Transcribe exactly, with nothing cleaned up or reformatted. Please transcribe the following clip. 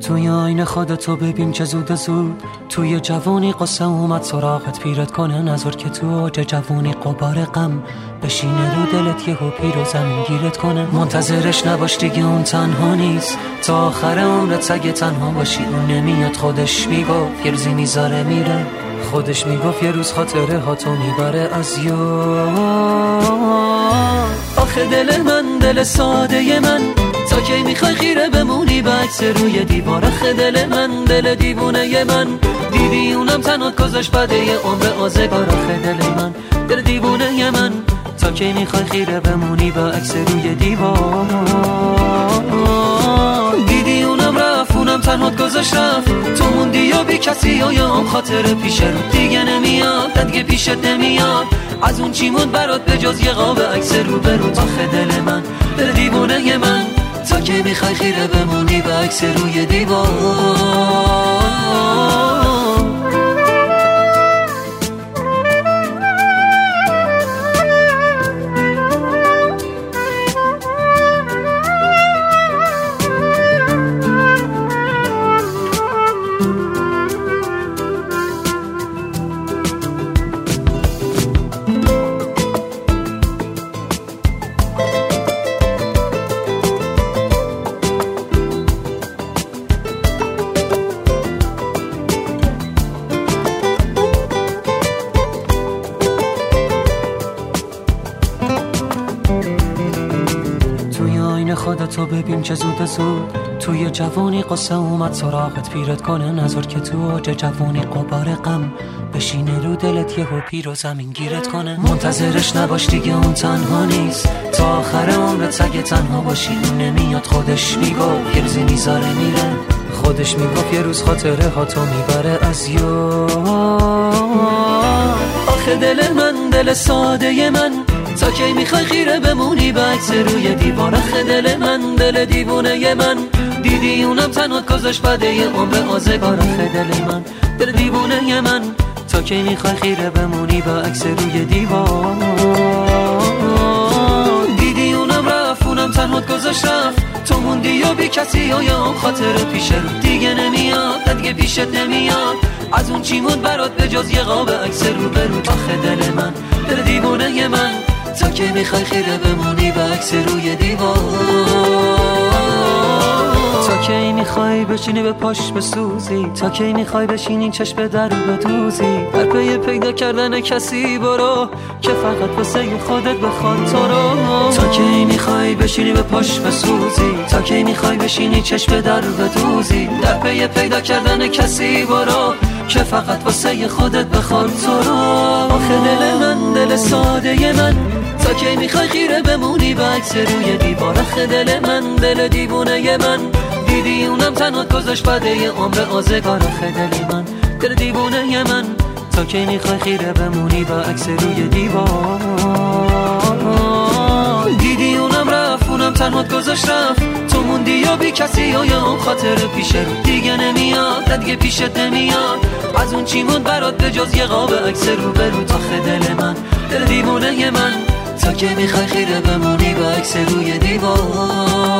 توی آینه خودتو ببین که زود زود توی جوانی قصه اومد سراغت پیرت کنه، نظر که تو اوج جوانی قبار غم بشینه رو دلت یهو پیر و زمین گیرت کنه. منتظرش نباش دیگه اون تنها نیست، تا آخر عمرت اگه تنها باشی اون نمیاد. خودش میگفت یه روزی میذاره میره، خودش میگفت یه روز خاطره ها تو میبره از یاد. آخه دل من دل ساده من، تا کی میخوای خیره بمونی به عکس روی دیوار؟ آخه دل من دل دیوونه من، دیدی اونم تنات گذاشت بده یه عمر آزگار. آخه دل من دل دیوونه من، تا کی میخوای خیره بمونی به عکس روی دیوار؟ دیدی اونم رفت اونم تنات گذاشت رفت، تو موندی یا بی کسی و یا هم خاطر پیش رو دیگه نمیاد، دیگه پیشت نمیاد. از اون چی موند برات به جز یه قاب عکس رو به رو؟ آخه دل من دل دیوونه من، تا کی میخوای خیره بمونی به عکس روی دیوار؟ خودتو ببین چه زود زود توی جوانی قصه اومد سراغت پیرت کنه، نظر که تو اوج جوانی قبار غم بشینه رو دلت یهو پیر و زمین گیرت کنه. منتظرش نباش دیگه اون تنها نیست، تا آخر عمرت اگه تنها باشی اون نمیاد. خودش میگفت یه روزی میذاره میره، خودش میگفت یه روز خاطره ها تو میبره از یاد. آخه دل من دل ساده من، تا کی میخوای خیره بمونی به عکس روی دیوار؟ آخه دل من دل دیوونه من، دیدی اونم تنات گذاشت بده یه عمر آزگار. آخه دل من دل دیوونه من، تا کی میخوای خیره بمونی به عکس روی دیوار؟ دیدی اونم رفت اونم تنات گذاشت رفت، تو موندی یا بی کسی و یا هم خاطر پیش رو دیگه نمیاد، دیگه پیشت نمیاد. از اون چی موند برات به جز یه قاب عکس رو به رو؟ آخه دل من دل دیوونه من، تا کی میخوای خیره بمونی به عکس روی دیوار؟ تا کی میخوای بشینی به پاش بسوزی؟ تا کی میخوای بشینی چشم در رو بدوزی؟ در پی پیدا کردن کسی برو که فقط واسه خودت بخواد تو رو. تا کی میخوای بشینی به پاش بسوزی؟ تا کی میخوای بشینی چشم در رو بدوزی؟ در پی پیدا کردن کسی برو که فقط واسه خودت بخواد تو رو. آخه دل من دل ساده من، تا کی میخوای خیره بمونی به عکس روی دیوار؟ آخه دل من دل دیوونه من، دیدی اونم تنات گذاشت بده یه عمر آزگار. آخه دل من دل دیوونه من، تا کی میخوای خیره بمونی به عکس روی دیوار؟ دیدی اونم رفت اونم تنات گذاشت رفت، تو موندی یا بی کسی و یا هم خاطر پیش رو دیگه نمیاد، دیگه پیشت نمیاد. از اون چی موند برات به جز یه قاب عکس رو به رو؟ آخه دل من دل دیوونه من، تا کی میخوای خیره بمونی به عکس روی دیوار؟